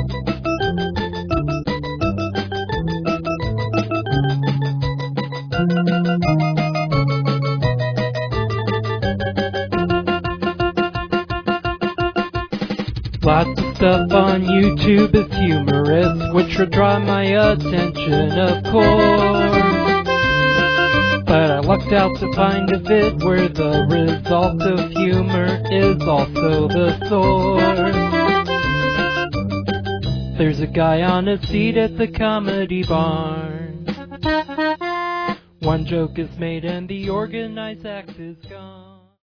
Lots of stuff on YouTube is humorous, which would draw my attention, of course. But I lucked out to find a vid where the result of humor is also the source. There's a guy on a seat at the Comedy Barn. One joke is made and the organized act is gone.